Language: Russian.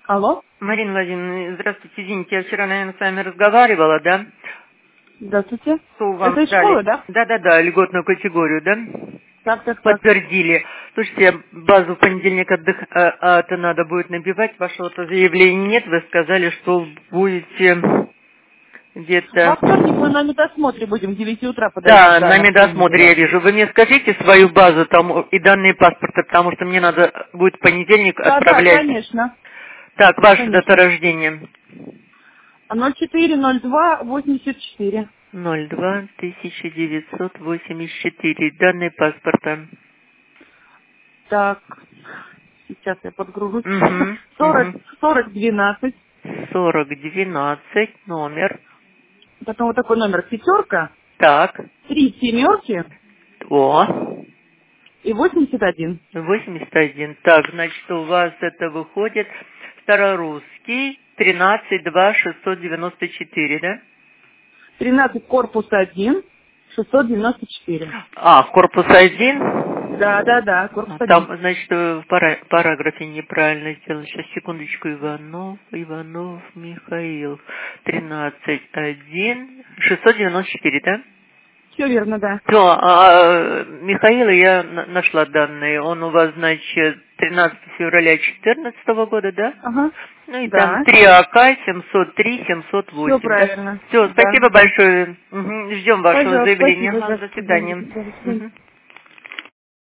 Алло. Марина Владимировна, здравствуйте, извините, я вчера, наверное, с вами разговаривала, да? Здравствуйте. Что вам Это из дали? школы, да? Да, льготную категорию, да? Так. Подтвердили. Слушайте, я базу в понедельник это надо будет набивать, вашего-то заявления нет, вы сказали, что будете Во вторник мы где-то... на медосмотре будем в 9 утра подойдем Да, туда, на на медосмотре я приемную. вижу. Вы мне скажите свою базу там и данные паспорта, потому что мне надо будет в понедельник Да, отправлять. конечно. Так, ваша дата Конечно. рождения. 040284. 02-1984. Данные паспорта. Так, сейчас я подгружусь. Угу, 40, угу. 4012. 4012, номер. Потом вот такой номер. Пятерка, Так. 3 семерки О. и 81. 81. Так, значит, у вас это выходит Старорусский 13-2-694, да? 13 корпус 1, 694. Корпус 1. Да, корпус 1. Там, значит, в параграфе неправильно сделано. Сейчас, секундочку. Иванов Михаил. 13-1. 694, да? Все верно, да. Все, Михаила я нашла данные. Он у вас, значит, 13 февраля 2014 года, да? Ага. Ну и там Да. 3 АК 703 Все 708, да? правильно. Все, Да, спасибо да. большое. Ждем вашего Пожалуйста, заявления. спасибо. До До свидания. свидания.